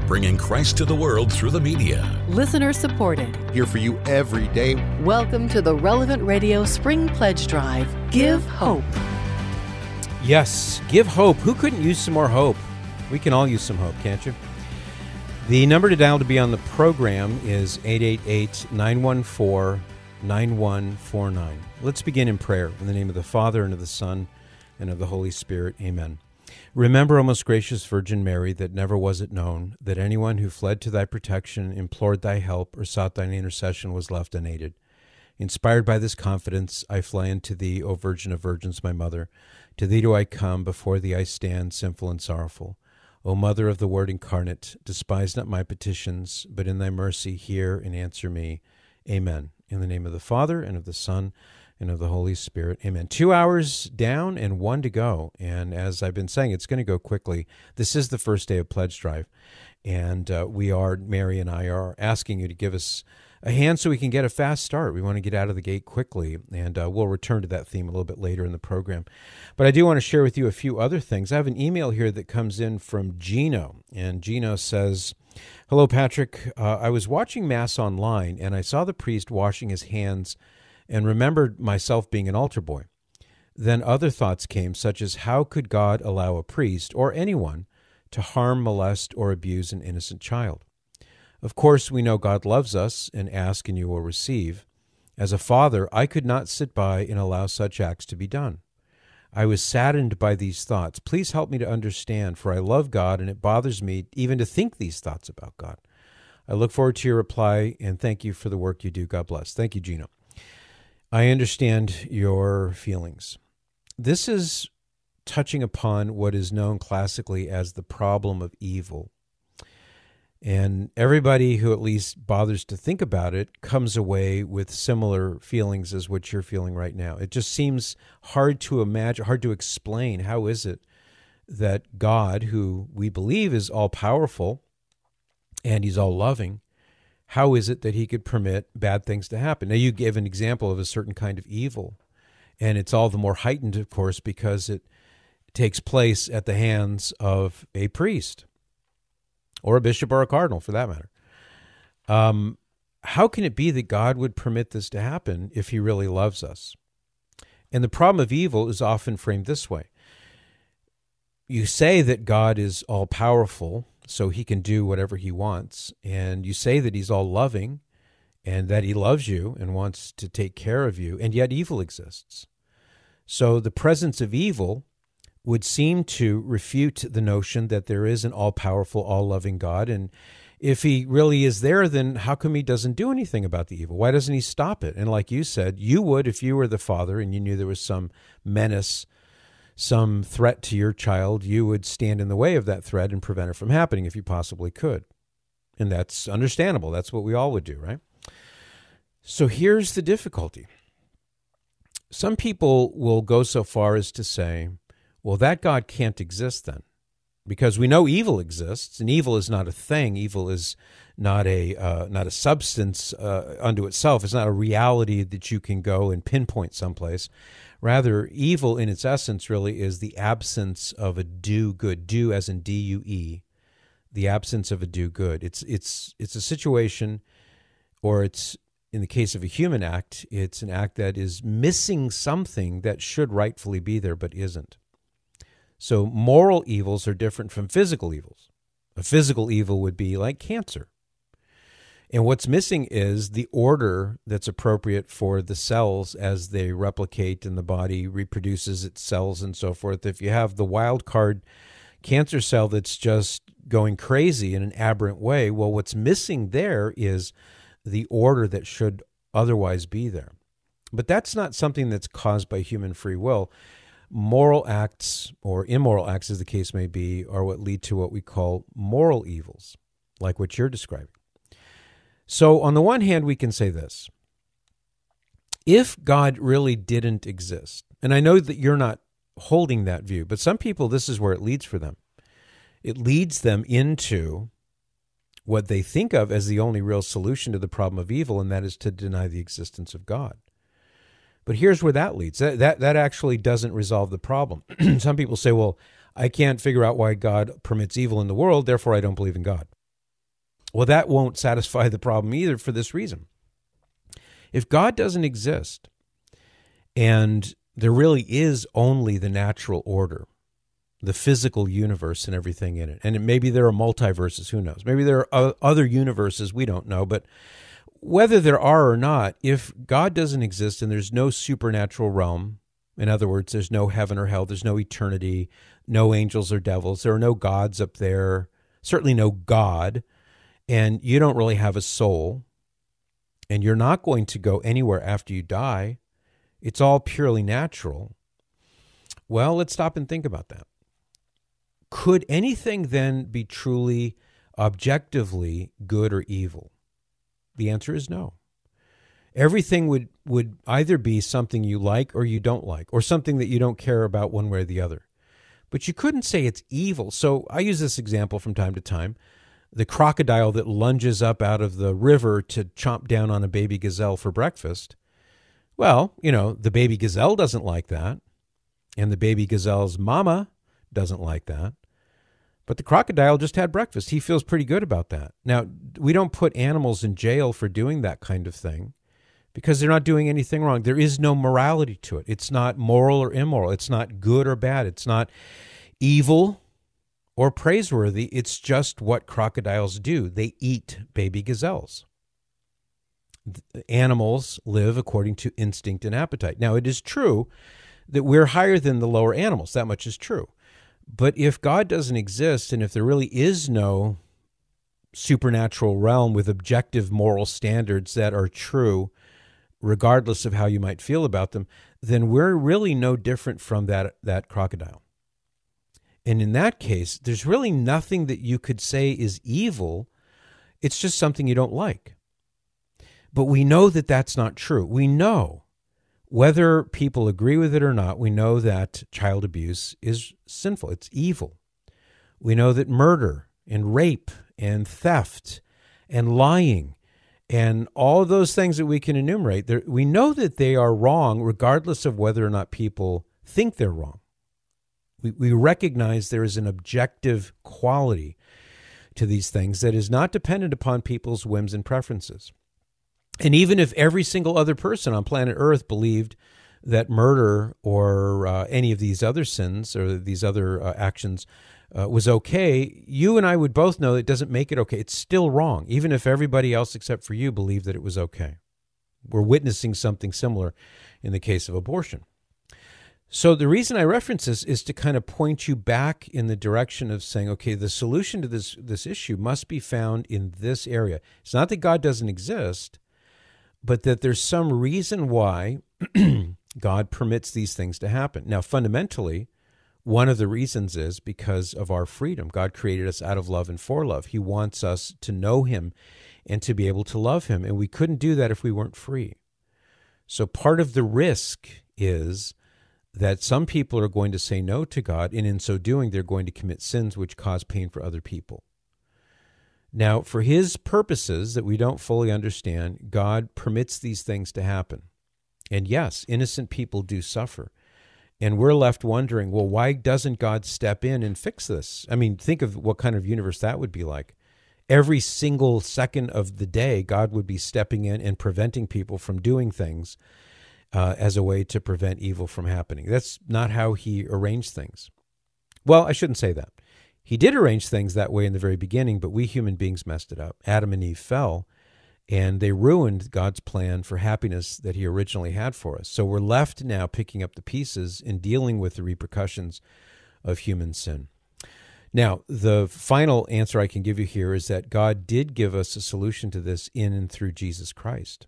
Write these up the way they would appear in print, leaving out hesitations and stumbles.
bringing Christ to the world through the media. Listener supported. Here for you every day. Welcome to the Relevant Radio Spring Pledge Drive. Give hope. Yes, give hope. Who couldn't use some more hope? We can all use some hope, can't you? The number to dial to be on the program is 888-914-9149. Let's begin in prayer. In the name of the Father, and of the Son, and of the Holy Spirit. Amen. Remember, O most gracious Virgin Mary, that never was it known that anyone who fled to thy protection, implored thy help, or sought thine intercession was left unaided. Inspired by this confidence, I fly unto thee, O Virgin of Virgins, my mother. To thee do I come, before thee I stand, sinful and sorrowful. O Mother of the Word incarnate, despise not my petitions, but in thy mercy hear and answer me. Amen. In the name of the Father, and of the Son, and of the Holy Spirit. Amen. 2 hours down and 1 to go. And as I've been saying, it's going to go quickly. This is the first day of Pledge Drive. And Mary and I are asking you to give us a hand so we can get a fast start. We want to get out of the gate quickly, and we'll return to that theme a little bit later in the program. But I do want to share with you a few other things. I have an email here that comes in from Gino, and Gino says, "Hello, Patrick. I was watching Mass online, and I saw the priest washing his hands and remembered myself being an altar boy. Then other thoughts came, such as how could God allow a priest or anyone to harm, molest, or abuse an innocent child? Of course, we know God loves us, and ask and you will receive. As a father, I could not sit by and allow such acts to be done. I was saddened by these thoughts. Please help me to understand, for I love God, and it bothers me even to think these thoughts about God. I look forward to your reply, and thank you for the work you do. God bless." Thank you, Gino. I understand your feelings. This is touching upon what is known classically as the problem of evil. And everybody who at least bothers to think about it comes away with similar feelings as what you're feeling right now. It just seems hard to imagine, hard to explain. How is it that God, who we believe is all-powerful and he's all-loving, how is it that he could permit bad things to happen? Now, you give an example of a certain kind of evil, and it's all the more heightened, of course, because it takes place at the hands of a priest, or a bishop, or a cardinal, for that matter. How can it be that God would permit this to happen if he really loves us? And the problem of evil is often framed this way. You say that God is all-powerful, so he can do whatever he wants, and you say that he's all-loving, and that he loves you and wants to take care of you, and yet evil exists. So the presence of evil would seem to refute the notion that there is an all-powerful, all-loving God. And if he really is there, then how come he doesn't do anything about the evil? Why doesn't he stop it? And like you said, you would if you were the father and you knew there was some menace, some threat to your child, you would stand in the way of that threat and prevent it from happening if you possibly could. And that's understandable. That's what we all would do, right? So here's the difficulty. Some people will go so far as to say, well, that God can't exist then, because we know evil exists, and evil is not a thing. Evil is not a substance unto itself. It's not a reality that you can go and pinpoint someplace. Rather, evil in its essence really is the absence of a do good. Do as in D-U-E, the absence of a do good. It's a situation, or it's, in the case of a human act, it's an act that is missing something that should rightfully be there but isn't. So moral evils are different from physical evils. A physical evil would be like cancer. And what's missing is the order that's appropriate for the cells as they replicate and the body reproduces its cells and so forth. If you have the wild card cancer cell that's just going crazy in an aberrant way, well, what's missing there is the order that should otherwise be there. But that's not something that's caused by human free will. Moral acts, or immoral acts as the case may be, are what lead to what we call moral evils, like what you're describing. So on the one hand, we can say this. If God really didn't exist, and I know that you're not holding that view, but some people, this is where it leads for them. It leads them into what they think of as the only real solution to the problem of evil, and that is to deny the existence of God. But here's where that leads. That actually doesn't resolve the problem. Some people say, well, I can't figure out why God permits evil in the world, therefore I don't believe in God. Well, that won't satisfy the problem either for this reason. If God doesn't exist, and there really is only the natural order, the physical universe and everything in it, and maybe there are multiverses, who knows? Maybe there are other universes we don't know, but whether there are or not, if God doesn't exist and there's no supernatural realm, in other words, there's no heaven or hell, there's no eternity, no angels or devils, there are no gods up there, certainly no God, and you don't really have a soul, and you're not going to go anywhere after you die, it's all purely natural. Well, let's stop and think about that. Could anything then be truly, objectively good or evil? The answer is no. Everything would either be something you like or you don't like, or something that you don't care about one way or the other. But you couldn't say it's evil. So I use this example from time to time. The crocodile that lunges up out of the river to chomp down on a baby gazelle for breakfast. Well, the baby gazelle doesn't like that. And the baby gazelle's mama doesn't like that. But the crocodile just had breakfast. He feels pretty good about that. Now, we don't put animals in jail for doing that kind of thing because they're not doing anything wrong. There is no morality to it. It's not moral or immoral. It's not good or bad. It's not evil or praiseworthy. It's just what crocodiles do. They eat baby gazelles. Animals live according to instinct and appetite. Now, it is true that we're higher than the lower animals. That much is true. But if God doesn't exist, and if there really is no supernatural realm with objective moral standards that are true, regardless of how you might feel about them, then we're really no different from that crocodile. And in that case, there's really nothing that you could say is evil. It's just something you don't like. But we know that that's not true. We know, whether people agree with it or not, we know that child abuse is sinful. It's evil. We know that murder and rape and theft and lying and all of those things that we can enumerate, we know that they are wrong regardless of whether or not people think they're wrong. We recognize there is an objective quality to these things that is not dependent upon people's whims and preferences. And even if every single other person on planet Earth believed that murder or any of these other sins or these other actions was okay, you and I would both know it doesn't make it okay. It's still wrong, even if everybody else except for you believed that it was okay. We're witnessing something similar in the case of abortion. So the reason I reference this is to kind of point you back in the direction of saying, okay, the solution to this issue must be found in this area. It's not that God doesn't exist, but that there's some reason why God permits these things to happen. Now, fundamentally, one of the reasons is because of our freedom. God created us out of love and for love. He wants us to know him and to be able to love him, and we couldn't do that if we weren't free. So part of the risk is that some people are going to say no to God, and in so doing, they're going to commit sins which cause pain for other people. Now, for his purposes that we don't fully understand, God permits these things to happen. And yes, innocent people do suffer. And we're left wondering, well, why doesn't God step in and fix this? I mean, think of what kind of universe that would be like. Every single second of the day, God would be stepping in and preventing people from doing things as a way to prevent evil from happening. That's not how he arranged things. Well, I shouldn't say that. He did arrange things that way in the very beginning, but we human beings messed it up. Adam and Eve fell, and they ruined God's plan for happiness that he originally had for us. So we're left now picking up the pieces and dealing with the repercussions of human sin. Now, the final answer I can give you here is that God did give us a solution to this in and through Jesus Christ.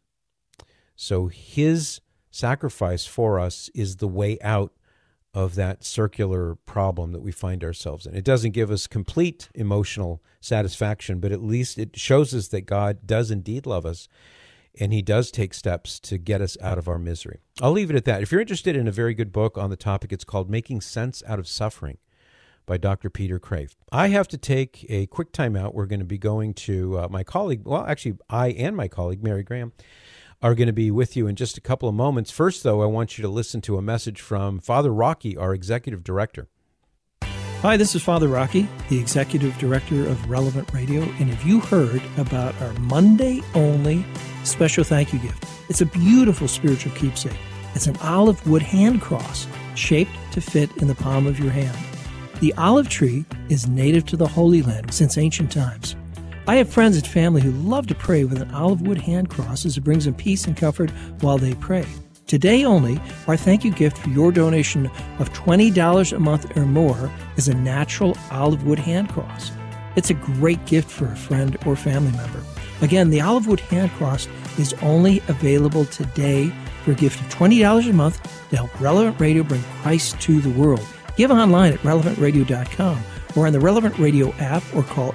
So his sacrifice for us is the way out of that circular problem that we find ourselves in. It doesn't give us complete emotional satisfaction, but at least it shows us that God does indeed love us, and he does take steps to get us out of our misery. I'll leave it at that. If you're interested in a very good book on the topic, it's called Making Sense Out of Suffering by Dr. Peter Kreeft. I have to take a quick time out. We're going to be going to my colleague, well, actually, I and my colleague, Mary Graham, are going to be with you in just a couple of moments. First, though, I want you to listen to a message from Father Rocky, our executive director. Hi, this is Father Rocky, the Executive Director of Relevant Radio, and have you heard about our Monday-only special thank you gift? It's a beautiful spiritual keepsake. It's an olive wood hand cross shaped to fit in the palm of your hand. The olive tree is native to the Holy Land since ancient times. I have friends and family who love to pray with an olive wood hand cross as it brings them peace and comfort while they pray. Today only, our thank you gift for your donation of $20 a month or more is a natural olive wood hand cross. It's a great gift for a friend or family member. Again, the olive wood hand cross is only available today for a gift of $20 a month to help Relevant Radio bring Christ to the world. Give online at relevantradio.com or on the Relevant Radio app or call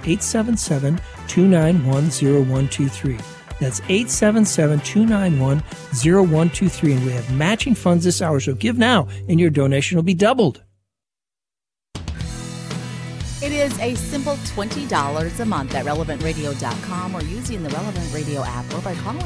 877-291-0123. That's 877-291-0123, and we have matching funds this hour, so give now, and your donation will be doubled. It is a simple $20 a month at relevantradio.com or using the Relevant Radio app or by calling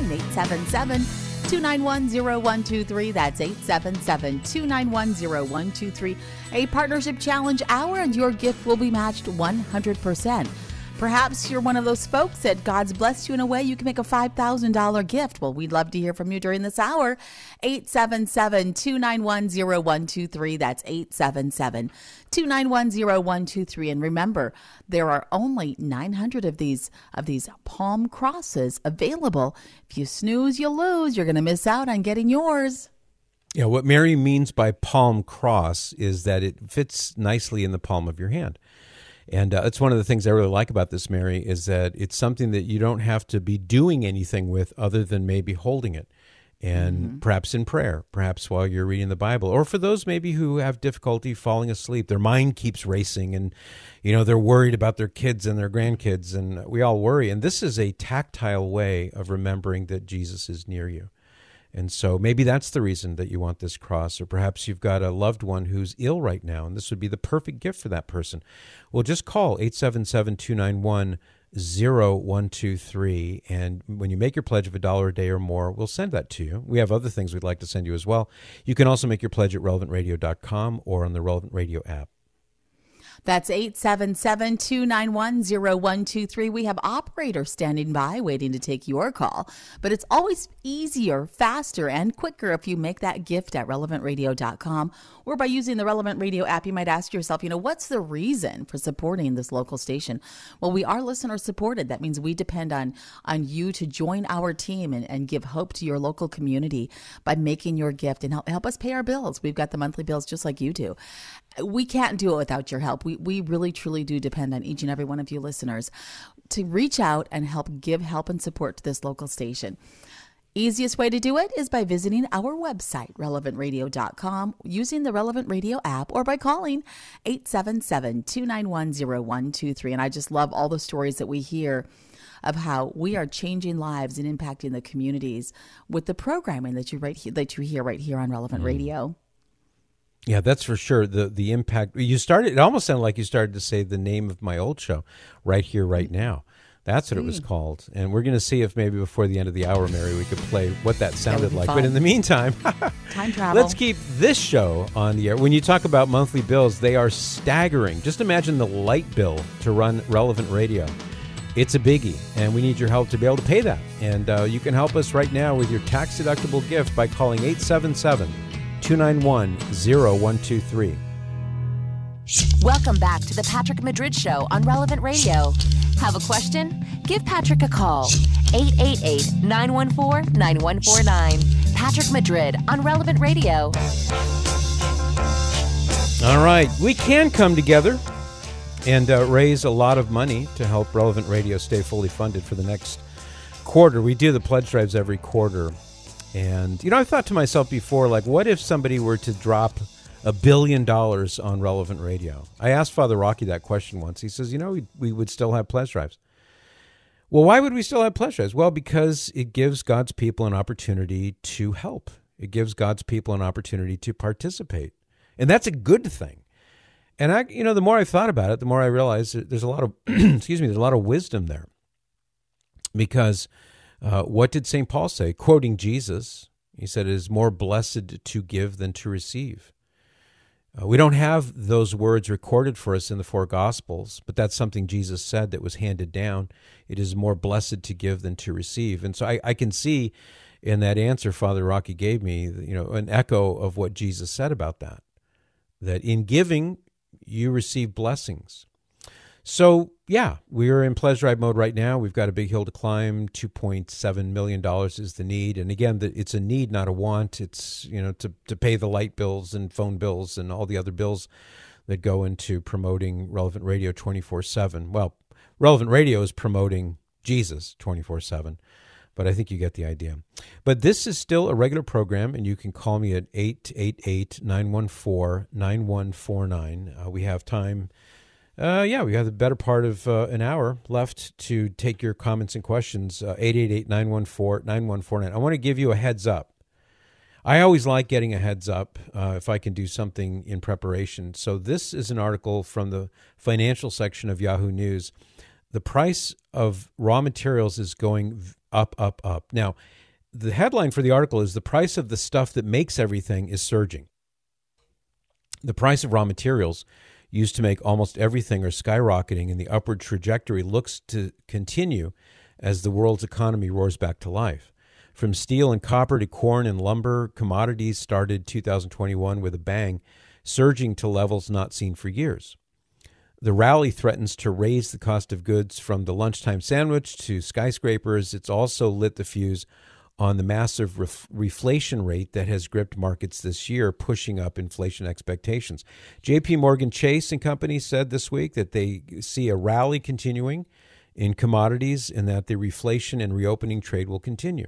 877-291-0123. That's 877-291-0123. A partnership challenge hour, and your gift will be matched 100%. Perhaps you're one of those folks that God's blessed you in a way you can make a $5,000 gift. Well, we'd love to hear from you during this hour. 877-291-0123. That's 877-291-0123. And remember, there are only 900 of these palm crosses available. If you snooze, you lose. You're going to miss out on getting yours. Yeah, what Mary means by palm cross is that it fits nicely in the palm of your hand. And it's one of the things I really like about this, Mary, is that it's something that you don't have to be doing anything with other than maybe holding it. And perhaps in prayer, perhaps while you're reading the Bible. Or for those maybe who have difficulty falling asleep, their mind keeps racing and, they're worried about their kids and their grandkids, and we all worry. And this is a tactile way of remembering that Jesus is near you. And so maybe that's the reason that you want this cross, or perhaps you've got a loved one who's ill right now, and this would be the perfect gift for that person. Well, just call 877-291-0123, and when you make your pledge of $1 a day or more, we'll send that to you. We have other things we'd like to send you as well. You can also make your pledge at relevantradio.com or on the Relevant Radio app. That's 877-291-0123. We have operators standing by waiting to take your call, but it's always easier, faster, and quicker if you make that gift at relevantradio.com or by using the Relevant Radio app. You might ask yourself, what's the reason for supporting this local station? Well, we are listener supported. That means we depend on you to join our team and give hope to your local community by making your gift and help us pay our bills. We've got the monthly bills just like you do. We can't do it without your help. We really, truly do depend on each and every one of you listeners to reach out and give help and support to this local station. Easiest way to do it is by visiting our website, relevantradio.com, using the Relevant Radio app, or by calling 877-291-0123. And I just love all the stories that we hear of how we are changing lives and impacting the communities with the programming that you hear right here on Relevant Radio. Yeah, that's for sure. The impact. It almost sounded like you started to say the name of my old show, Right Here, Right Now. That's what it was called. And we're going to see if maybe before the end of the hour, Mary, we could play what that sounded like. Fun. But in the meantime, time travel. Let's keep this show on the air. When you talk about monthly bills, they are staggering. Just imagine the light bill to run Relevant Radio. It's a biggie, and we need your help to be able to pay that. And you can help us right now with your tax-deductible gift by calling 877-291-0123. Welcome back to the Patrick Madrid Show on Relevant Radio. Have a question? Give Patrick a call. 888-914-9149. Patrick Madrid on Relevant Radio. All right. We can come together and raise a lot of money to help Relevant Radio stay fully funded for the next quarter. We do the pledge drives every quarter. And, I thought to myself before, what if somebody were to drop $1 billion on Relevant Radio? I asked Father Rocky that question once. He says, we would still have pledge drives. Well, why would we still have pledge drives? Well, because it gives God's people an opportunity to help. It gives God's people an opportunity to participate. And that's a good thing. And the more I thought about it, the more I realized that there's a lot of, there's a lot of wisdom there. Because what did St. Paul say? Quoting Jesus, he said, it is more blessed to give than to receive. We don't have those words recorded for us in the four Gospels, but that's something Jesus said that was handed down. It is more blessed to give than to receive. And so I can see in that answer Father Rocky gave me, an echo of what Jesus said about that in giving, you receive blessings. So, yeah, we are in pledge drive mode right now. We've got a big hill to climb. $2.7 million is the need. And again, it's a need, not a want. It's, to pay the light bills and phone bills and all the other bills that go into promoting Relevant Radio 24/7. Well, Relevant Radio is promoting Jesus 24/7, but I think you get the idea. But this is still a regular program, and you can call me at 888-914-9149. We have time. We have the better part of an hour left to take your comments and questions. 888-914-9149. I want to give you a heads up. I always like getting a heads up if I can do something in preparation. So this is an article from the financial section of Yahoo News. The price of raw materials is going up, up, up. Now, the headline for the article is the price of the stuff that makes everything is surging. The price of raw materials used to make almost everything are skyrocketing, and the upward trajectory looks to continue as the world's economy roars back to life. From steel and copper to corn and lumber, commodities started 2021 with a bang, surging to levels not seen for years. The rally threatens to raise the cost of goods from the lunchtime sandwich to skyscrapers. It's also lit the fuse on the massive reflation rate that has gripped markets this year, pushing up inflation expectations. J.P. Morgan Chase and Company said this week that they see a rally continuing in commodities and that the reflation and reopening trade will continue.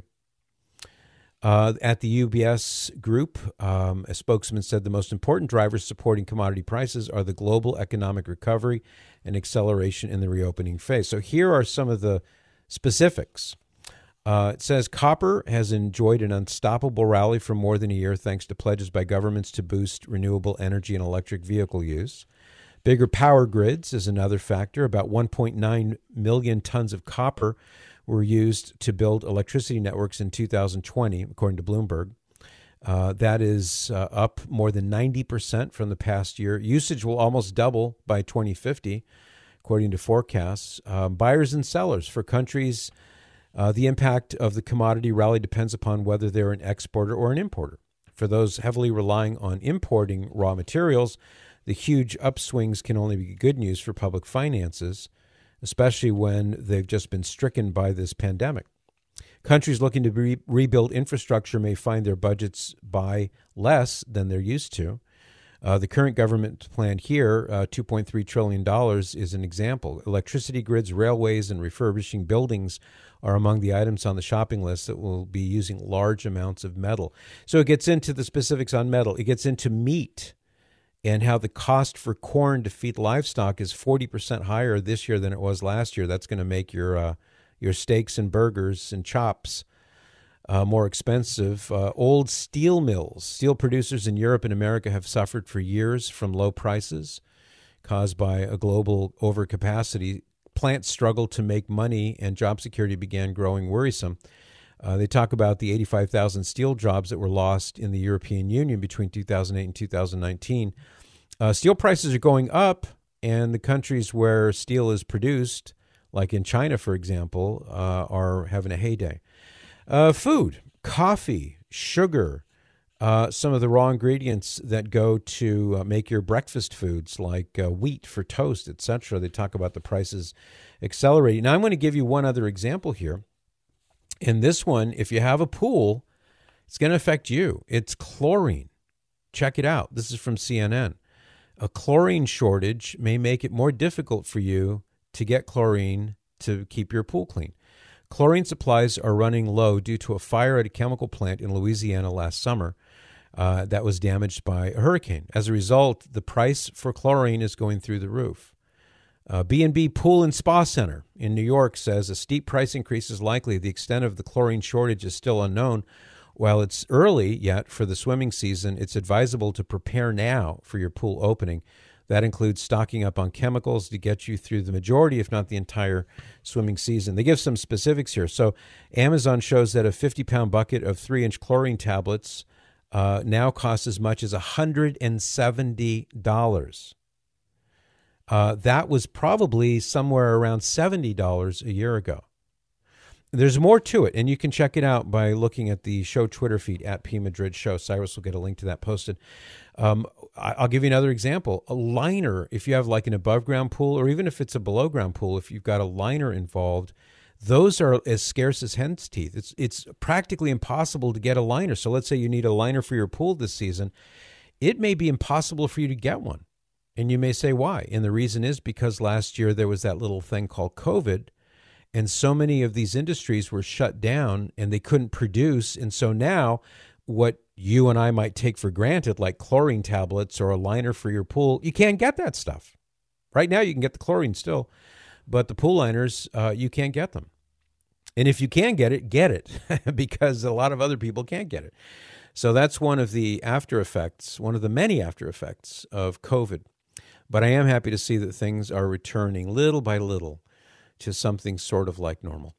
At the UBS Group, a spokesman said the most important drivers supporting commodity prices are the global economic recovery and acceleration in the reopening phase. So here are some of the specifics. It says copper has enjoyed an unstoppable rally for more than a year thanks to pledges by governments to boost renewable energy and electric vehicle use. Bigger power grids is another factor. About 1.9 million tons of copper were used to build electricity networks in 2020, according to Bloomberg. That is up more than 90% from the past year. Usage will almost double by 2050, according to forecasts. Buyers and sellers for countries. The impact of the commodity rally depends upon whether they're an exporter or an importer. For those heavily relying on importing raw materials, the huge upswings can only be good news for public finances, especially when they've just been stricken by this pandemic. Countries looking to rebuild infrastructure may find their budgets buy less than they're used to. The current government plan here, $2.3 trillion, is an example. Electricity grids, railways, and refurbishing buildings are among the items on the shopping list that will be using large amounts of metal. So it gets into the specifics on metal. It gets into meat and how the cost for corn to feed livestock is 40% higher this year than it was last year. That's going to make your steaks and burgers and chops more expensive. Old steel mills, steel producers in Europe and America have suffered for years from low prices caused by a global overcapacity. Plants struggled to make money and job security began growing worrisome. They talk about the 85,000 steel jobs that were lost in the European Union between 2008 and 2019. Steel prices are going up, and the countries where steel is produced, like in China, for example, are having a heyday. Food, coffee, sugar, some of the raw ingredients that go to make your breakfast foods, like wheat for toast, etc. They talk about the prices accelerating. Now, I'm going to give you one other example here. In this one, if you have a pool, it's going to affect you. It's chlorine. Check it out. This is from CNN. A chlorine shortage may make it more difficult for you to get chlorine to keep your pool clean. Chlorine supplies are running low due to a fire at a chemical plant in Louisiana last summer that was damaged by a hurricane. As a result, the price for chlorine is going through the roof. B&B Pool and Spa Center in New York says a steep price increase is likely. The extent of the chlorine shortage is still unknown. While it's early yet for the swimming season, it's advisable to prepare now for your pool opening. That includes stocking up on chemicals to get you through the majority, if not the entire swimming season. They give some specifics here. So Amazon shows that a 50-pound bucket of 3-inch chlorine tablets now costs as much as $170. That was probably somewhere around $70 a year ago. There's more to it, and you can check it out by looking at the show Twitter feed at P Madrid Show. Cyrus will get a link to that posted. I'll give you another example. A liner, if you have like an above-ground pool, or even if it's a below-ground pool, if you've got a liner involved, those are as scarce as hen's teeth. It's practically impossible to get a liner. So let's say you need a liner for your pool this season. It may be impossible for you to get one. And you may say, why? And the reason is because last year there was that little thing called COVID, and so many of these industries were shut down and they couldn't produce. And so now what you and I might take for granted, like chlorine tablets or a liner for your pool, you can't get that stuff. Right now you can get the chlorine still, but the pool liners, you can't get them. And if you can get it because a lot of other people can't get it. So that's one of the after effects, one of the many after effects of COVID. But I am happy to see that things are returning little by little to something sort of like normal.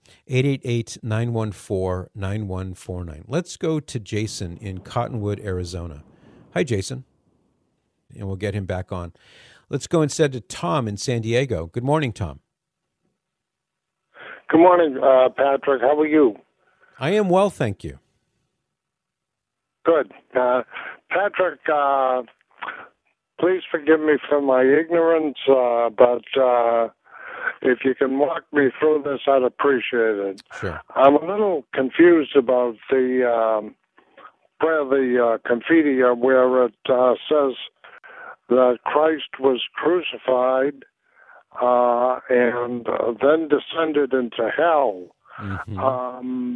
888-914-9149. Let's go to Jason in Cottonwood, Arizona. Hi, Jason. And we'll get him back on. Let's go instead to Tom in San Diego. Good morning, Tom. Good morning, Patrick. How are you? I am well, thank you. Good. Patrick, please forgive me for my ignorance, but if you can walk me through this, I'd appreciate it. Sure. I'm a little confused about the where the Confidia, where it says that Christ was crucified and then descended into hell. Mm-hmm.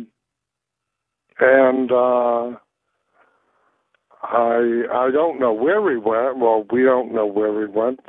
I don't know where he went. Well, we don't know where he went.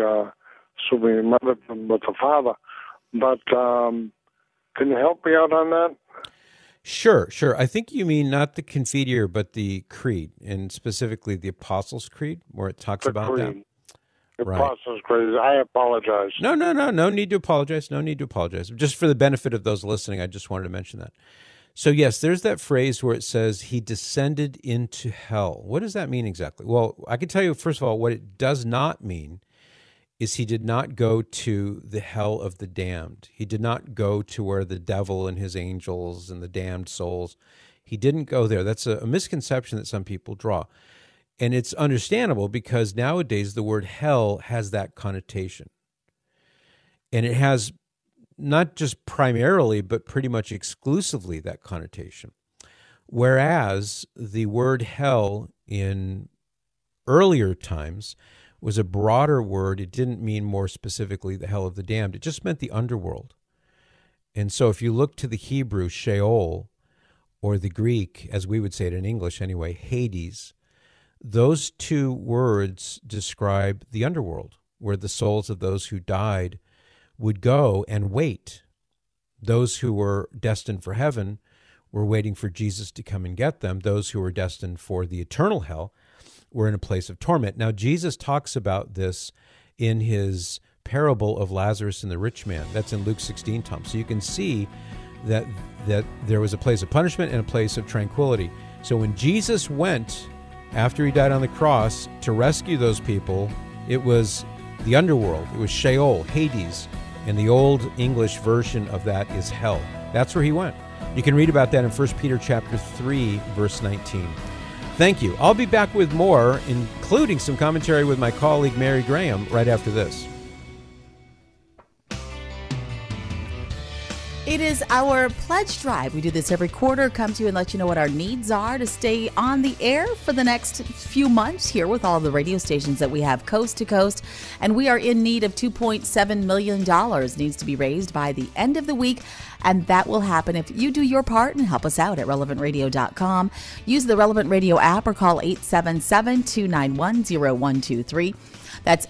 So we met him with the Father. But can you help me out on that? Sure. I think you mean not the Confidia, but the Creed, and specifically the Apostles' Creed, where it talks about Creed. that. The Right. Apostles' Creed. I apologize. No need to apologize. No need to apologize. Just for the benefit of those listening, I just wanted to mention that. So yes, there's that phrase where it says he descended into hell. What does that mean exactly? Well, I can tell you, first of all, what it does not mean is he did not go to the hell of the damned. He did not go to where the devil and his angels and the damned souls. He didn't go there. That's a misconception that some people draw. And it's understandable because nowadays the word hell has that connotation. And it has not just primarily, but pretty much exclusively that connotation. Whereas the word hell in earlier times was a broader word. It didn't mean more specifically the hell of the damned. It just meant the underworld. And so if you look to the Hebrew, Sheol, or the Greek, as we would say it in English anyway, Hades, those two words describe the underworld, where the souls of those who died would go and wait. Those who were destined for heaven were waiting for Jesus to come and get them. Those who were destined for the eternal hell were in a place of torment. Now, Jesus talks about this in his parable of Lazarus and the rich man. That's in Luke 16, Tom. So you can see that there was a place of punishment and a place of tranquility. So when Jesus went, after he died on the cross, to rescue those people, it was the underworld. It was Sheol, Hades. And the old English version of that is hell. That's where he went. You can read about that in 1 Peter chapter 3, verse 19. Thank you. I'll be back with more, including some commentary with my colleague Mary Graham, right after this. It is our pledge drive. We do this every quarter, come to you and let you know what our needs are to stay on the air for the next few months here with all the radio stations that we have coast to coast. And we are in need of $2.7 million. Needs to be raised by the end of the week. And that will happen if you do your part and help us out at relevantradio.com. Use the Relevant Radio app or call 877-291-0123. That's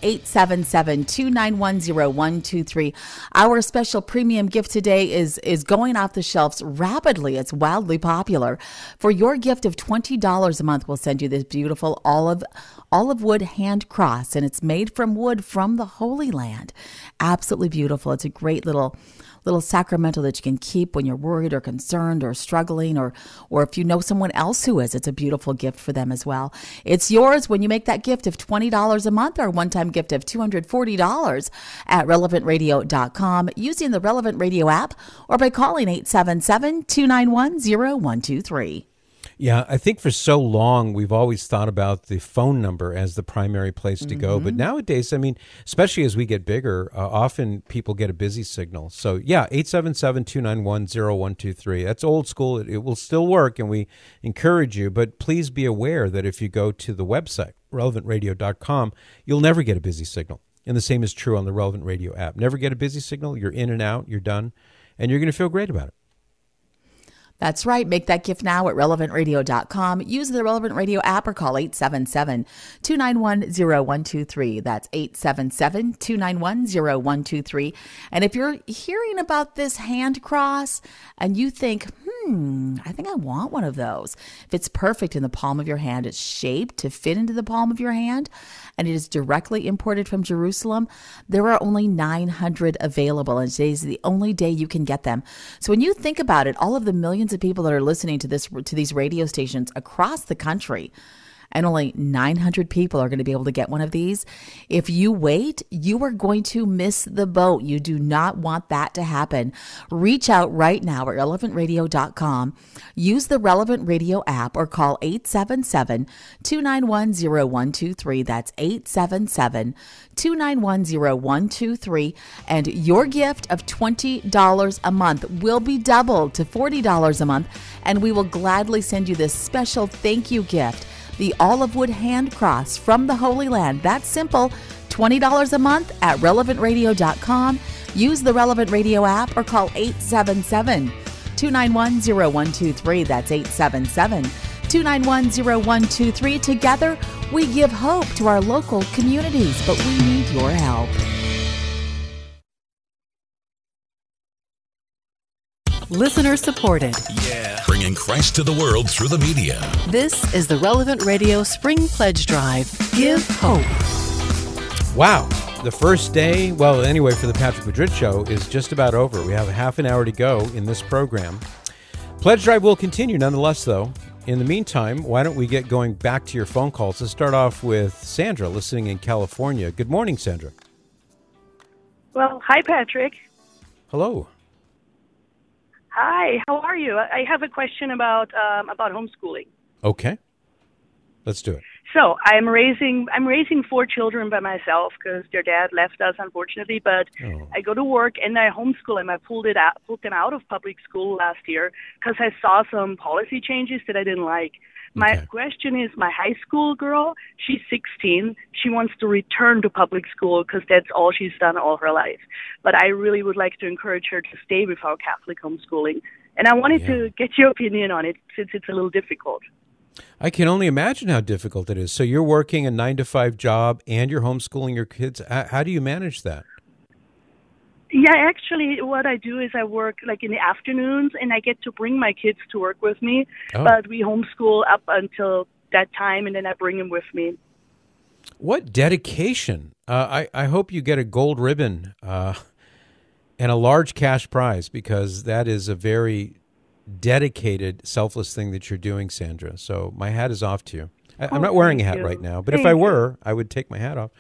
877-291-0123. Our special premium gift today is going off the shelves rapidly. It's wildly popular. For your gift of $20 a month, we'll send you this beautiful olive wood hand cross, and it's made from wood from the Holy Land. Absolutely beautiful. It's a great little little sacramental that you can keep when you're worried or concerned or struggling, or if you know someone else who is, it's a beautiful gift for them as well. It's yours when you make that gift of $20 a month or a one-time gift of $240 at relevantradio.com using the Relevant Radio app or by calling 877-291-0123. Yeah, I think for so long we've always thought about the phone number as the primary place to go. But nowadays, I mean, especially as we get bigger, often people get a busy signal. So yeah, 877-291-0123. That's old school. It will still work, and we encourage you. But please be aware that if you go to the website, relevantradio.com, you'll never get a busy signal. And the same is true on the Relevant Radio app. Never get a busy signal. You're in and out. You're done. And you're going to feel great about it. That's right. Make that gift now at relevantradio.com. Use the Relevant Radio app or call 877-291-0123. That's 877-291-0123. And if you're hearing about this hand cross and you think, I think I want one of those. If it's perfect in the palm of your hand, it's shaped to fit into the palm of your hand, and it is directly imported from Jerusalem, there are only 900 available, and today's the only day you can get them. So when you think about it, all of the millions of people that are listening to these radio stations across the country, and only 900 people are going to be able to get one of these. If you wait, you are going to miss the boat. You do not want that to happen. Reach out right now at relevantradio.com. Use the Relevant Radio app or call 877-291-0123. That's 877-291-0123. And your gift of $20 a month will be doubled to $40 a month. And we will gladly send you this special thank you gift, the olive wood hand cross from the Holy Land. That's simple. $20 a month at relevantradio.com. Use the Relevant Radio app or call 877-291-0123. That's 877-291-0123. Together, we give hope to our local communities, but we need your help. Listener supported. Yeah. Bringing Christ to the world through the media. This is the Relevant Radio Spring Pledge Drive. Give hope. Wow. The first day, well, anyway, for the Patrick Madrid Show is just about over. We have a half an hour to go in this program. Pledge Drive will continue nonetheless, though. In the meantime, why don't we get going back to your phone calls? Let's start off with Sandra, listening in California. Good morning, Sandra. Well, hi, Patrick. Hello. Hi, how are you? I have a question about homeschooling. Okay. Let's do it. So I'm raising 4 children by myself because their dad left us, unfortunately. But I go to work and I homeschool them. I pulled them out of public school last year because I saw some policy changes that I didn't like. My question is, my high school girl, she's 16. She wants to return to public school because that's all she's done all her life. But I really would like to encourage her to stay with our Catholic homeschooling. And I wanted to get your opinion on it since it's a little difficult. I can only imagine how difficult it is. So you're working a 9-to-5 job and you're homeschooling your kids. How do you manage that? Yeah, actually, what I do is I work like in the afternoons, and I get to bring my kids to work with me. But we homeschool up until that time, and then I bring them with me. What dedication! I hope you get a gold ribbon and a large cash prize, because that is a very dedicated, selfless thing that you're doing, Sandra. So my hat is off to you. I'm not wearing a hat right now, but if I were, I would take my hat off.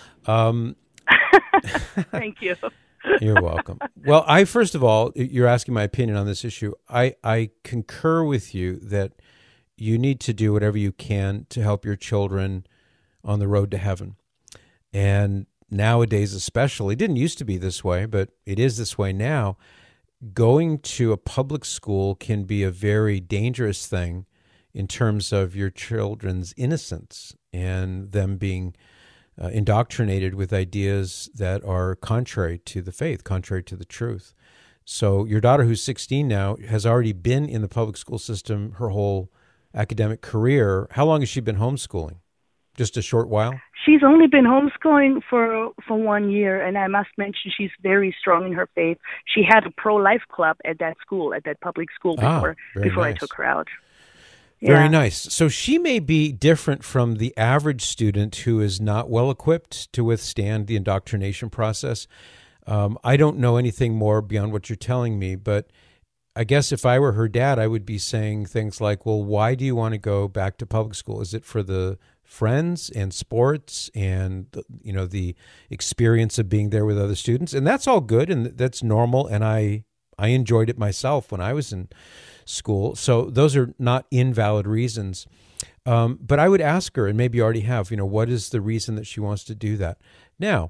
Thank you. You're welcome. Well, first of all, you're asking my opinion on this issue. I concur with you that you need to do whatever you can to help your children on the road to heaven. And nowadays especially, it didn't used to be this way, but it is this way now. Going to a public school can be a very dangerous thing in terms of your children's innocence and them being indoctrinated with ideas that are contrary to the faith, contrary to the truth. So your daughter, who's 16 now, has already been in the public school system her whole academic career. How long has she been homeschooling? Just a short while? She's only been homeschooling for 1 year, and I must mention she's very strong in her faith. She had a pro-life club at that school, at that public school before nice. I took her out. Very nice. So she may be different from the average student who is not well equipped to withstand the indoctrination process. I don't know anything more beyond what you're telling me, but I guess if I were her dad, I would be saying things like, well, why do you want to go back to public school? Is it for the friends and sports and, the experience of being there with other students? And that's all good, and that's normal, and I enjoyed it myself when I was in school. So those are not invalid reasons. But I would ask her, and maybe you already have, what is the reason that she wants to do that? Now,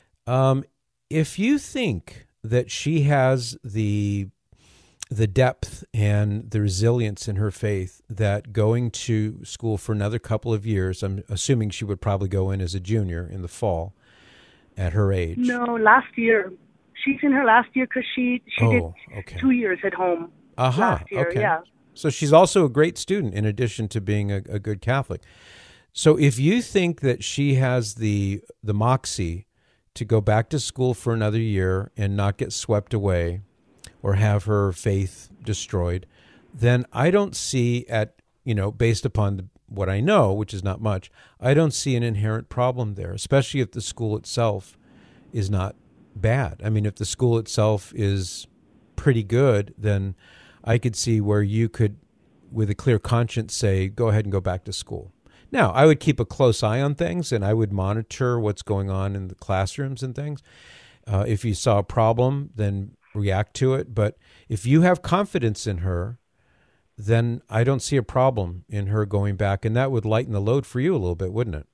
if you think that she has the depth and the resilience in her faith that going to school for another couple of years, I'm assuming she would probably go in as a junior in the fall at her age. No, last year. She's in her last year because she did 2 years at home last year. Okay. Yeah. So she's also a great student in addition to being a good Catholic. So if you think that she has the moxie to go back to school for another year and not get swept away or have her faith destroyed, then I don't see based upon what I know, which is not much, I don't see an inherent problem there, especially if the school itself is not bad. I mean, if the school itself is pretty good, then I could see where you could, with a clear conscience, say, go ahead and go back to school. Now, I would keep a close eye on things, and I would monitor what's going on in the classrooms and things. If you saw a problem, then react to it. But if you have confidence in her, then I don't see a problem in her going back, and that would lighten the load for you a little bit, wouldn't it?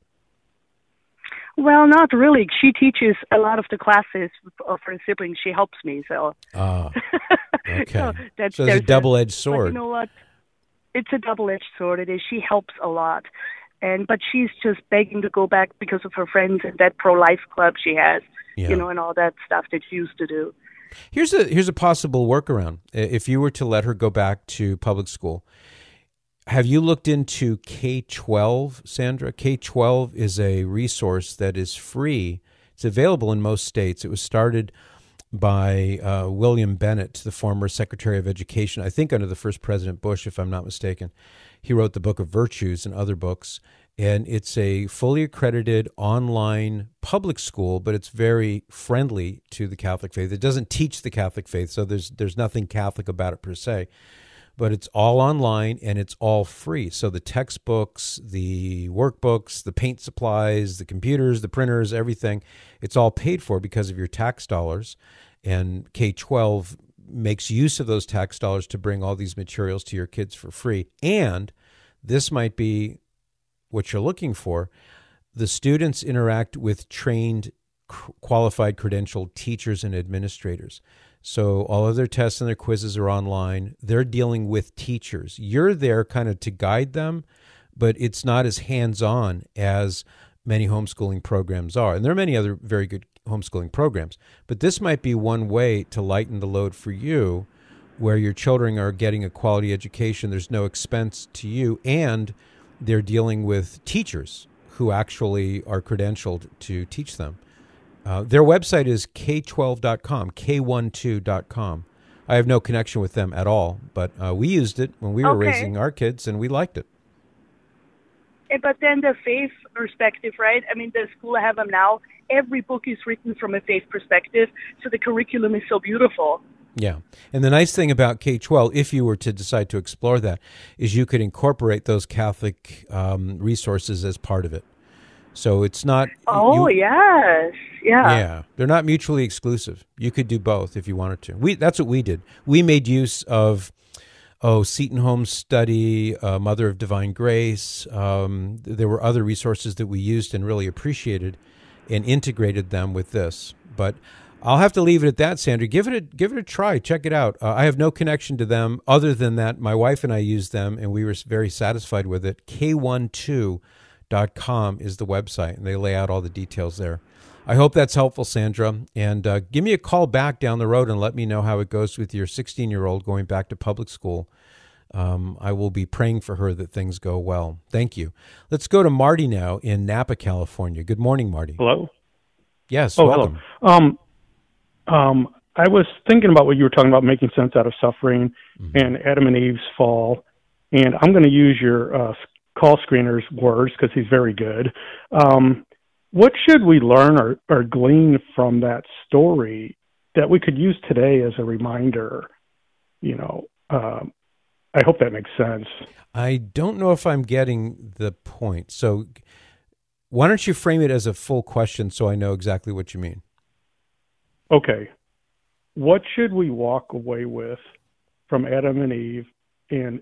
Well, not really. She teaches a lot of the classes of her siblings. She helps me, so. Okay. So it's a double-edged sword. But you know what? It's a double-edged sword. It is. She helps a lot. But she's just begging to go back because of her friends and that pro-life club she has, and all that stuff that she used to do. Here's a possible workaround. If you were to let her go back to public school, have you looked into K-12, Sandra? K-12 is a resource that is free. It's available in most states. It was started by William Bennett, the former Secretary of Education, I think under the first President Bush, if I'm not mistaken. He wrote the Book of Virtues and other books, and it's a fully accredited online public school, but it's very friendly to the Catholic faith. It doesn't teach the Catholic faith, so there's nothing Catholic about it per se. But it's all online and it's all free. So the textbooks, the workbooks, the paint supplies, the computers, the printers, everything, it's all paid for because of your tax dollars. And K-12 makes use of those tax dollars to bring all these materials to your kids for free. And this might be what you're looking for. The students interact with trained, qualified, credentialed teachers and administrators. So all of their tests and their quizzes are online. They're dealing with teachers. You're there kind of to guide them, but it's not as hands-on as many homeschooling programs are. And there are many other very good homeschooling programs. But this might be one way to lighten the load for you, where your children are getting a quality education. There's no expense to you, and they're dealing with teachers who actually are credentialed to teach them. Their website is k12.com, k12.com. I have no connection with them at all, but we used it when we were raising our kids, and we liked it. But then the faith perspective, right? I mean, the school I have them now, every book is written from a faith perspective, so the curriculum is so beautiful. Yeah. And the nice thing about K-12, if you were to decide to explore that, is you could incorporate those Catholic resources as part of it. So it's not... yes. Yeah. Yeah. They're not mutually exclusive. You could do both if you wanted to. That's what we did. We made use of, Seton Home Study, Mother of Divine Grace. There were other resources that we used and really appreciated and integrated them with this. But I'll have to leave it at that, Sandra. Give it a try. Check it out. I have no connection to them other than that my wife and I used them, and we were very satisfied with it. K12.com is the website, and they lay out all the details there. I hope that's helpful, Sandra. And give me a call back down the road and let me know how it goes with your 16-year-old going back to public school. I will be praying for her that things go well. Thank you. Let's go to Marty now in Napa, California. Good morning, Marty. Hello? Yes, welcome. Hello. I was thinking about what you were talking about, making sense out of suffering and Adam and Eve's fall. And I'm going to use your call screener's words because he's very good. what should we learn or glean from that story that we could use today as a reminder? I hope that makes sense. I don't know if I'm getting the point. So why don't you frame it as a full question so I know exactly what you mean? Okay. What should we walk away with from Adam and Eve? And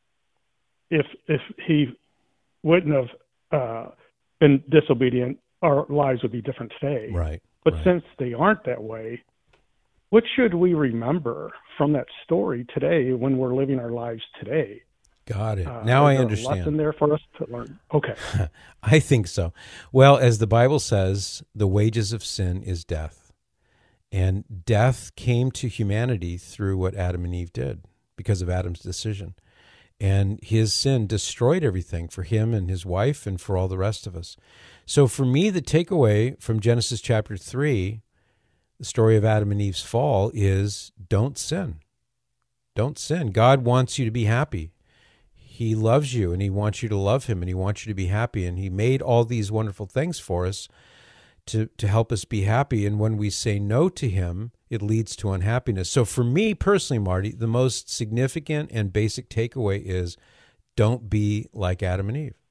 if he wouldn't have been disobedient, our lives would be different today. Right. But since they aren't that way, what should we remember from that story today when we're living our lives today? Got it. Now I understand. Is there a lesson there for us to learn? Okay. I think so. Well, as the Bible says, the wages of sin is death. And death came to humanity through what Adam and Eve did because of Adam's decision. And his sin destroyed everything for him and his wife and for all the rest of us. So for me, the takeaway from Genesis chapter 3, the story of Adam and Eve's fall, is don't sin. Don't sin. God wants you to be happy. He loves you, and he wants you to love him, and he wants you to be happy. And he made all these wonderful things for us to help us be happy. And when we say no to him, it leads to unhappiness. So for me personally, Marty, the most significant and basic takeaway is don't be like Adam and Eve.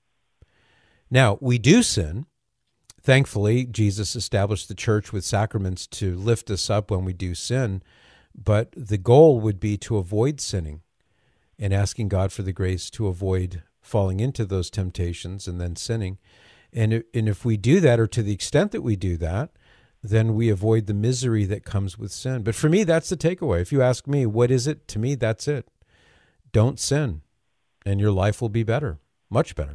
Now, we do sin. Thankfully, Jesus established the church with sacraments to lift us up when we do sin, but the goal would be to avoid sinning and asking God for the grace to avoid falling into those temptations and then sinning. And if we do that, or to the extent that we do that, then we avoid the misery that comes with sin. But for me, that's the takeaway. If you ask me, what is it? To me, that's it. Don't sin, and your life will be better, much better.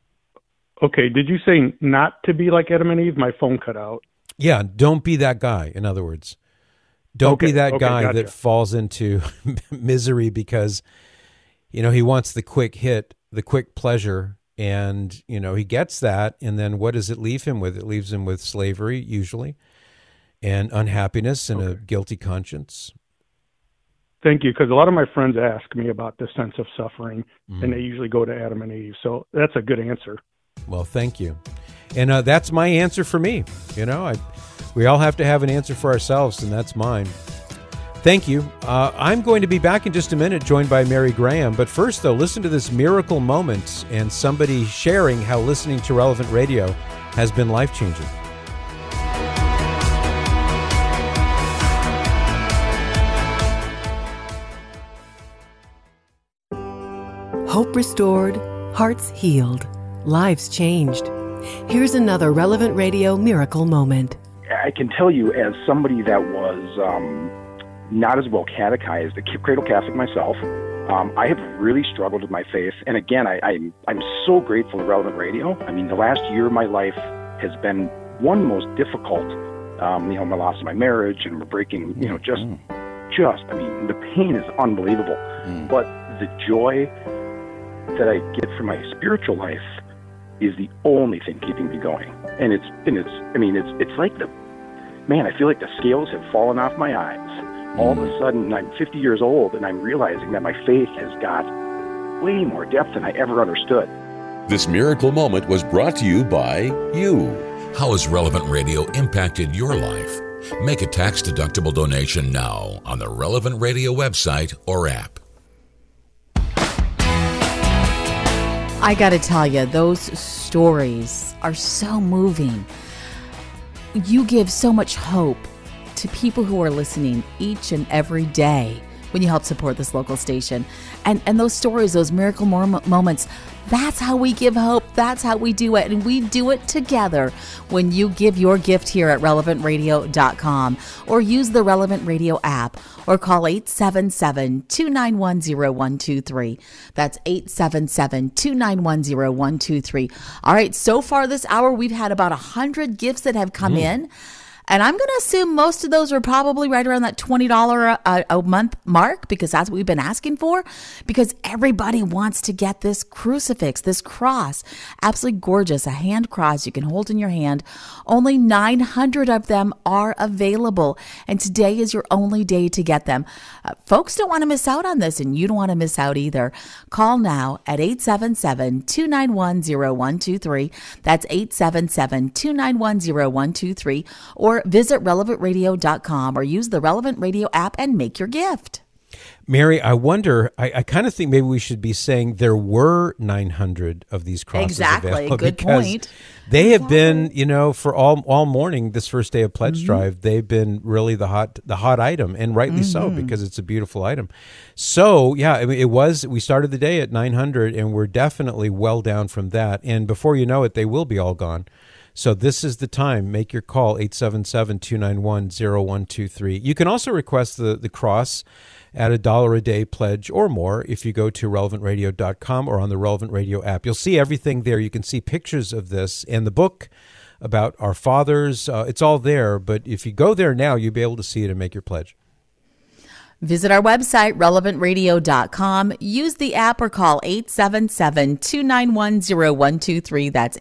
Okay, did you say not to be like Adam and Eve? My phone cut out. Yeah, don't be that guy, in other words. Don't be that guy gotcha. that falls into misery because, he wants the quick hit, the quick pleasure, and, he gets that, and then what does it leave him with? It leaves him with slavery, usually, and unhappiness and a guilty conscience. Thank you, because a lot of my friends ask me about the sense of suffering, and they usually go to Adam and Eve, so that's a good answer. Well, thank you. And that's my answer for me. We all have to have an answer for ourselves, and that's mine. Thank you. I'm going to be back in just a minute, joined by Mary Graham. But first, though, listen to this miracle moment and somebody sharing how listening to Relevant Radio has been life-changing. Hope restored, hearts healed, lives changed. Here's another Relevant Radio miracle moment. I can tell you, as somebody that was not as well catechized, a cradle Catholic myself, I have really struggled with my faith. And again, I'm so grateful to Relevant Radio. I mean, the last year of my life has been one of the most difficult. My loss of my marriage, and we're breaking, I mean, the pain is unbelievable. But the joy that I get from my spiritual life is the only thing keeping me going. And it's like I feel like the scales have fallen off my eyes. All of a sudden, I'm 50 years old, and I'm realizing that my faith has got way more depth than I ever understood. This miracle moment was brought to you by you. How has Relevant Radio impacted your life? Make a tax-deductible donation now on the Relevant Radio website or app. I got to tell you, those stories are so moving. You give so much hope to people who are listening each and every day when you help support this local station. And those stories, those miracle moments, that's how we give hope. That's how we do it. And we do it together when you give your gift here at relevantradio.com or use the Relevant Radio app or call 877-291-0123. That's 877-291-0123. All right, so far this hour, we've had about 100 gifts that have come in. And I'm going to assume most of those are probably right around that $20 a month mark, because that's what we've been asking for, because everybody wants to get this crucifix, this cross. Absolutely gorgeous, a hand cross you can hold in your hand. Only 900 of them are available, and today is your only day to get them. Folks don't want to miss out on this, and you don't want to miss out either. Call now at 877-291-0123. That's 877-291-0123. Or visit relevantradio.com or use the Relevant Radio app and make your gift. Mary, I wonder, I kind of think maybe we should be saying there were 900 of these crosses available. Good point. They have been, for all morning, this first day of Pledge Drive, they've been really the hot item, and rightly so, because it's a beautiful item. So, yeah, I mean, we started the day at 900, and we're definitely well down from that. And before you know it, they will be all gone. So this is the time. Make your call, 877-291-0123. You can also request the cross at $1 a day pledge or more if you go to relevantradio.com or on the Relevant Radio app. You'll see everything there. You can see pictures of this and the book about our fathers. It's all there, but if you go there now, you'll be able to see it and make your pledge. Visit our website, relevantradio.com. Use the app or call 877-291-0123. That's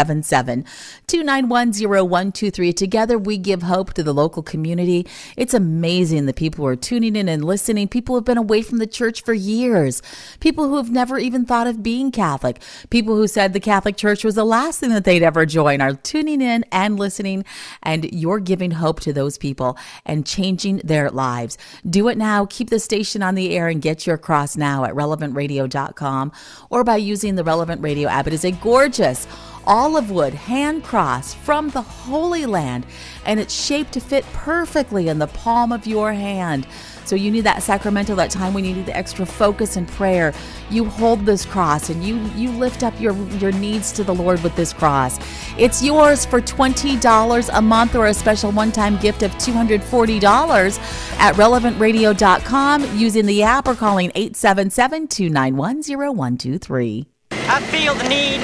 877-291-0123. Together, we give hope to the local community. It's amazing the people who are tuning in and listening. People who have been away from the church for years. People who have never even thought of being Catholic. People who said the Catholic Church was the last thing that they'd ever join are tuning in and listening, and you're giving hope to those people and changing their lives. Do it now. Keep the station on the air and get your cross now at relevantradio.com or by using the Relevant Radio app. It is a gorgeous olive wood hand cross from the Holy Land, and it's shaped to fit perfectly in the palm of your hand. So you need that sacramental, that time when you need the extra focus and prayer. You hold this cross and you lift up your needs to the Lord with this cross. It's yours for $20 a month or a special one-time gift of $240 at relevantradio.com using the app or calling 877-291-0123. I feel the need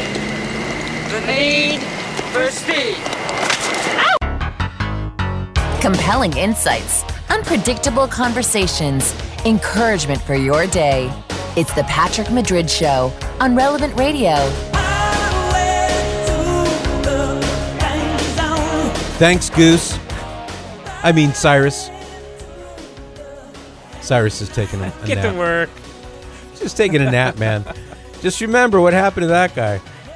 for speed. Ow! Compelling insights, unpredictable conversations, encouragement for your day. It's the Patrick Madrid Show on Relevant Radio. Thanks, Goose. Cyrus. Cyrus is taking a nap. Get to work. Just taking a nap, man. Just remember what happened to that guy.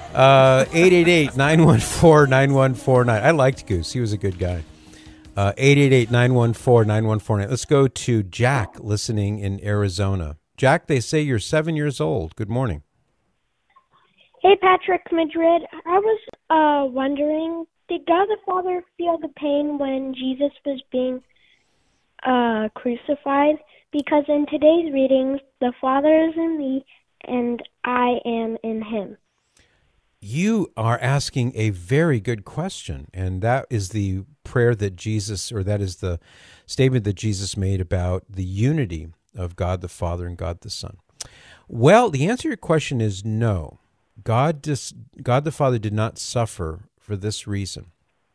888-914-9149. I liked Goose. He was a good guy. 888-914-9149. Let's go to Jack listening in Arizona. Jack, they say you're 7 years old. Good morning. Hey, Patrick Madrid. I was wondering, did God the Father feel the pain when Jesus was being crucified? Because in today's readings, the Father is in me and I am in him. You are asking a very good question, and that is the prayer that Jesus, or that is the statement that Jesus made about the unity of God the Father and God the Son. Well, the answer to your question is no. God the Father did not suffer for this reason.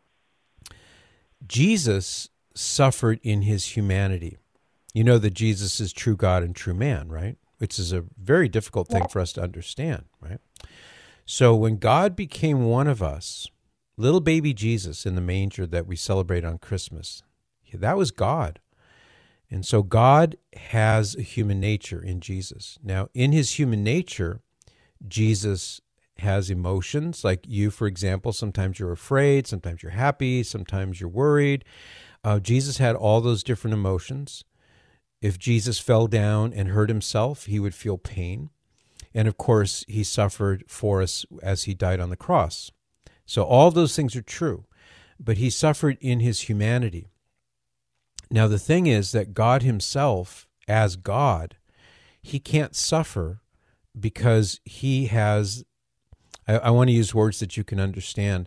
Jesus suffered in his humanity. You know that Jesus is true God and true man, right? Which is a very difficult thing for us to understand, right? So when God became one of us, little baby Jesus in the manger that we celebrate on Christmas, that was God. And so God has a human nature in Jesus. Now, in his human nature, Jesus has emotions, like you, for example. Sometimes you're afraid, sometimes you're happy, sometimes you're worried. Jesus had all those different emotions. If Jesus fell down and hurt himself, he would feel pain. And of course, he suffered for us as he died on the cross. So all those things are true, but he suffered in his humanity. Now, the thing is that God himself, as God, he can't suffer because he has, I want to use words that you can understand.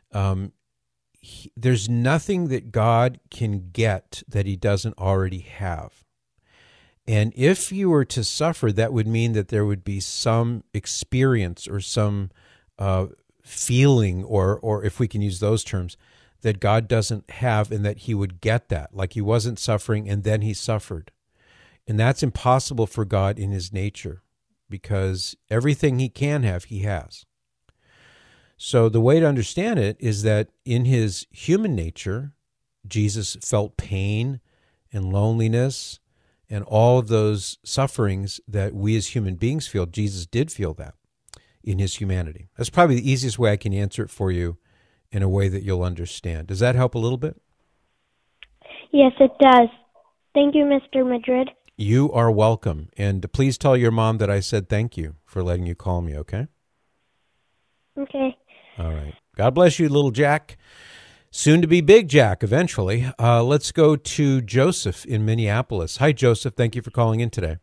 There's nothing that God can get that he doesn't already have. And if you were to suffer, that would mean that there would be some experience or some feeling, or if we can use those terms, that God doesn't have and that he would get that, like he wasn't suffering and then he suffered. And that's impossible for God in his nature, because everything he can have, he has. So the way to understand it is that in his human nature, Jesus felt pain and loneliness and all of those sufferings that we as human beings feel. Jesus did feel that in his humanity. That's probably the easiest way I can answer it for you in a way that you'll understand. Does that help a little bit? Yes, it does. Thank you, Mr. Madrid. You are welcome. And please tell your mom that I said thank you for letting you call me, okay? Okay. All right. God bless you, little Jack. Soon to be big Jack, eventually. Let's go to Joseph in Minneapolis. Hi, Joseph. Thank you for calling in today.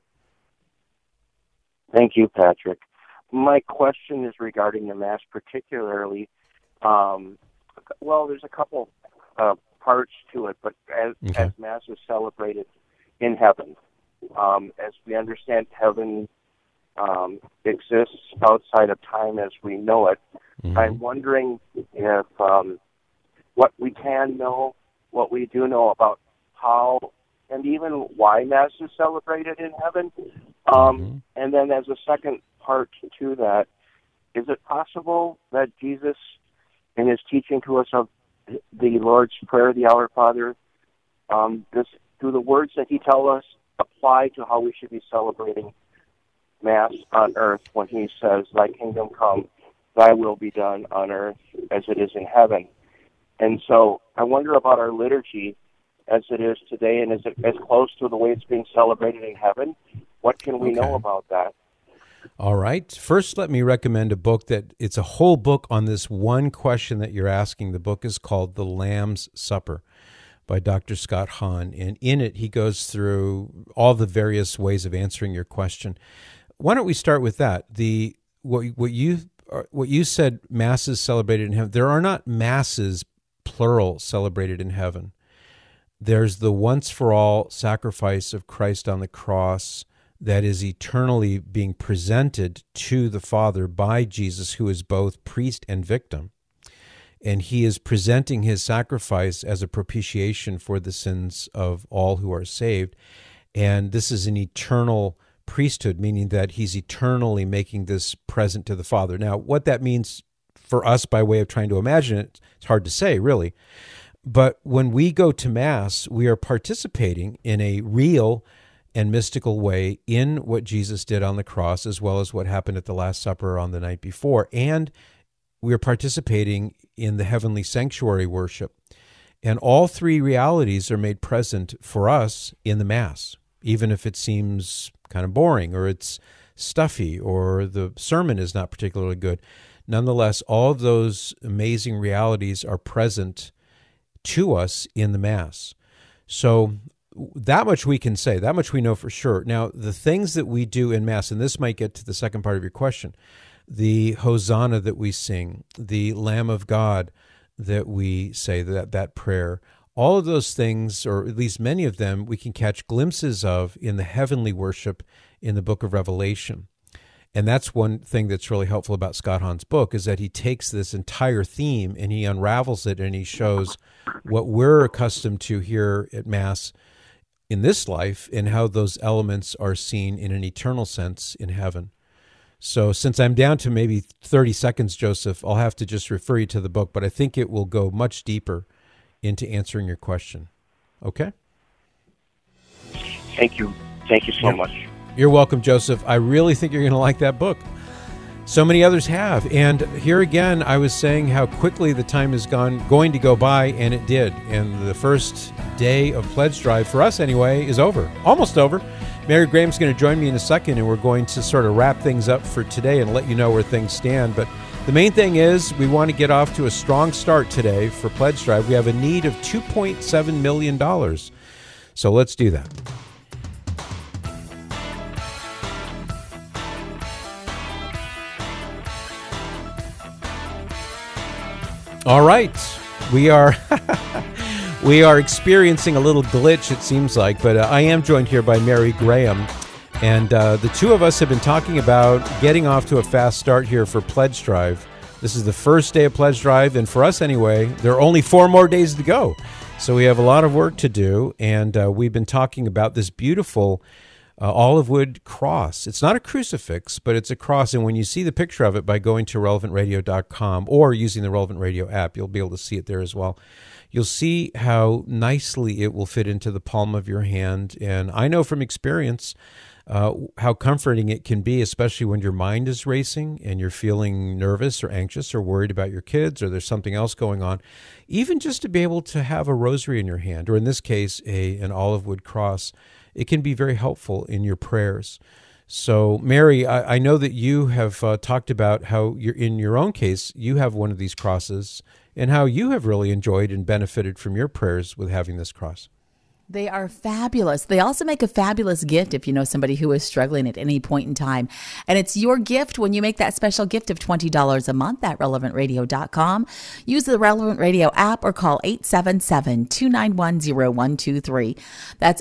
Thank you, Patrick. My question is regarding the Mass, particularly. Well, there's a couple parts to it, but as Mass is celebrated in heaven, as we understand, heaven exists outside of time as we know it. Mm-hmm. I'm wondering if what we can know, what we do know about how and even why Mass is celebrated in heaven. And then as a second part to that, is it possible that Jesus, in his teaching to us of the Lord's Prayer, the Our Father, do the words that he tells us apply to how we should be celebrating Mass on earth when he says, "Thy kingdom come, thy will be done on earth as it is in heaven"? And so I wonder about our liturgy as it is today, and is it as close to the way it's being celebrated in heaven? What can we know about that? All right. First, let me recommend a book that it's a whole book on this one question that you're asking. The book is called The Lamb's Supper by Dr. Scott Hahn, and in it he goes through all the various ways of answering your question. Why don't we start with that? What you said, Masses celebrated in heaven. There are not Masses, plural, celebrated in heaven. There's the once-for-all sacrifice of Christ on the cross that is eternally being presented to the Father by Jesus, who is both priest and victim. And he is presenting his sacrifice as a propitiation for the sins of all who are saved. And this is an eternal priesthood, meaning that he's eternally making this present to the Father. Now, what that means for us by way of trying to imagine it, it's hard to say, really. But when we go to Mass, we are participating in a real and mystical way in what Jesus did on the cross, as well as what happened at the Last Supper on the night before. And we are participating in the heavenly sanctuary worship. And all three realities are made present for us in the Mass, even if it seems kind of boring or it's stuffy or the sermon is not particularly good. Nonetheless, all of those amazing realities are present to us in the Mass. So that much we can say, that much we know for sure. Now, the things that we do in Mass, and this might get to the second part of your question, the Hosanna that we sing, the Lamb of God that we say, that prayer, all of those things, or at least many of them, we can catch glimpses of in the heavenly worship in the book of Revelation. And that's one thing that's really helpful about Scott Hahn's book, is that he takes this entire theme and he unravels it and he shows what we're accustomed to here at Mass in this life and how those elements are seen in an eternal sense in heaven. So since I'm down to maybe 30 seconds, Joseph, I'll have to just refer you to the book, but I think it will go much deeper into answering your question. Okay? Thank you. Thank you so much. You're welcome, Joseph. I really think you're going to like that book. So many others have. And here again, I was saying how quickly the time is going to go by, and it did. And the first day of Pledge Drive, for us anyway, is over. Almost over. Mary Graham's going to join me in a second, and we're going to sort of wrap things up for today and let you know where things stand. But the main thing is we want to get off to a strong start today for Pledge Drive. We have a need of $2.7 million. So let's do that. All right, we are experiencing a little glitch, it seems like, but I am joined here by Mary Graham, and the two of us have been talking about getting off to a fast start here for Pledge Drive. This is the first day of Pledge Drive, and for us anyway, there are only 4 more days to go. So we have a lot of work to do, and we've been talking about this beautiful olive wood cross. It's not a crucifix, but it's a cross, and when you see the picture of it by going to relevantradio.com or using the Relevant Radio app, you'll be able to see it there as well. You'll see how nicely it will fit into the palm of your hand, and I know from experience how comforting it can be, especially when your mind is racing and you're feeling nervous or anxious or worried about your kids or there's something else going on. Even just to be able to have a rosary in your hand, or in this case, an olive wood cross, it can be very helpful in your prayers. So, Mary, I know that you have talked about how, in your own case, you have one of these crosses and how you have really enjoyed and benefited from your prayers with having this cross. They are fabulous. They also make a fabulous gift if you know somebody who is struggling at any point in time. And it's your gift when you make that special gift of $20 a month at relevantradio.com. Use the Relevant Radio app or call 877-291-0123. That's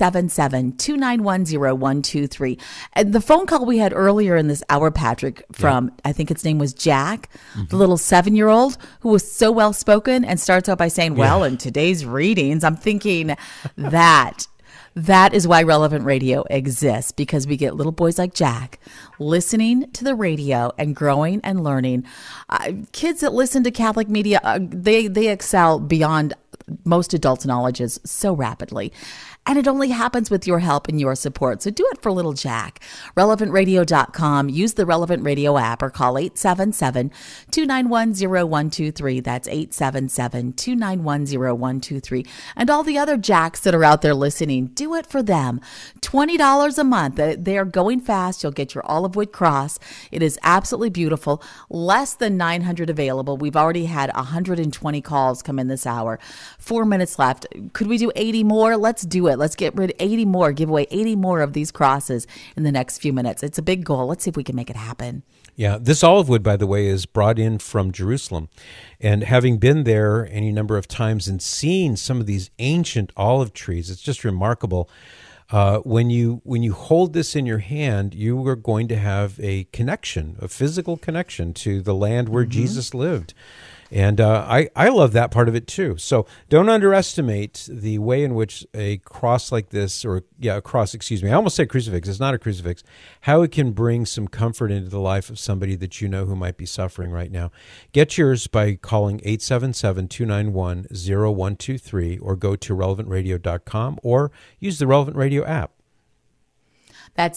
877-291-0123. And the phone call we had earlier in this hour, Patrick, from, I think its name was Jack, the little 7-year-old who was so well-spoken and starts out by saying, well, in today's readings, I'm thinking... That is why Relevant Radio exists, because we get little boys like Jack listening to the radio and growing and learning. Kids that listen to Catholic media, they excel beyond most adults' knowledges so rapidly. And it only happens with your help and your support. So do it for little Jack. RelevantRadio.com. Use the Relevant Radio app or call 877-291-0123. That's 877-291-0123. And all the other Jacks that are out there listening, do it for them. $20 a month. They are going fast. You'll get your olive wood cross. It is absolutely beautiful. Less than 900 available. We've already had 120 calls come in this hour. 4 minutes left. Could we do 80 more? Let's do it. Let's get rid of 80 more, give away 80 more of these crosses in the next few minutes. It's a big goal. Let's see if we can make it happen. Yeah, this olive wood, by the way, is brought in from Jerusalem. And having been there any number of times and seen some of these ancient olive trees, it's just remarkable. When you hold this in your hand, you are going to have a connection, a physical connection to the land where Jesus lived. And I love that part of it too. So don't underestimate the way in which a cross like this, a cross, excuse me, I almost said crucifix, it's not a crucifix, how it can bring some comfort into the life of somebody that you know who might be suffering right now. Get yours by calling 877-291-0123 or go to relevantradio.com or use the Relevant Radio app. That's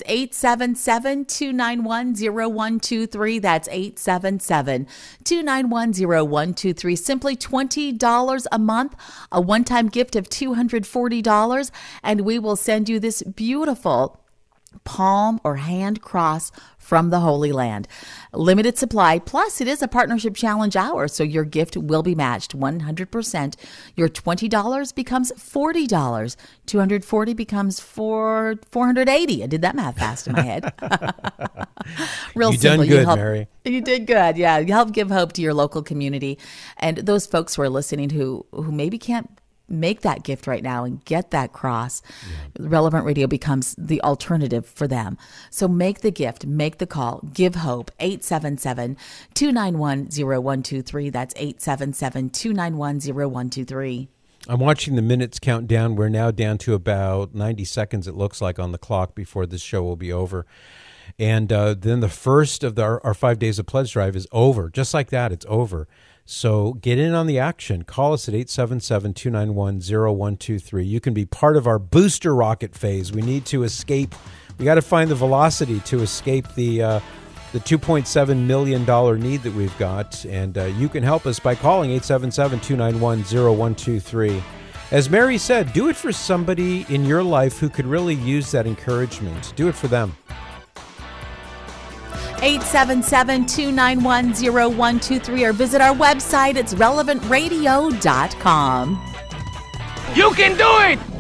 877-291-0123. That's 877-291-0123. Simply $20 a month, a one-time gift of $240, and we will send you this beautiful palm or hand cross from the Holy Land. Limited supply, plus it is a partnership challenge hour, so your gift will be matched 100%. Your $20 becomes $40. $240 becomes $480. I did that math fast in my head. Real you simple. Done good, Mary. You did good. Yeah, you help give hope to your local community and those folks who are listening who maybe can't make that gift right now and get that cross. Relevant Radio becomes the alternative for them. So make the gift, make the call, give hope. 877-291-0123. That's 877-291-0123. I'm watching the minutes count down. We're now down to about 90 seconds, it looks like, on the clock before this show will be over. And then the first of our 5 days of Pledge Drive is over. Just like that, it's over. So get in on the action. Call us at 877-291-0123. You can be part of our booster rocket phase. We need to escape. We got to find the velocity to escape the $2.7 million need that we've got. And you can help us by calling 877-291-0123. As Mary said, do it for somebody in your life who could really use that encouragement. Do it for them. 877-291-0123 or visit our website. It's relevantradio.com. You can do it!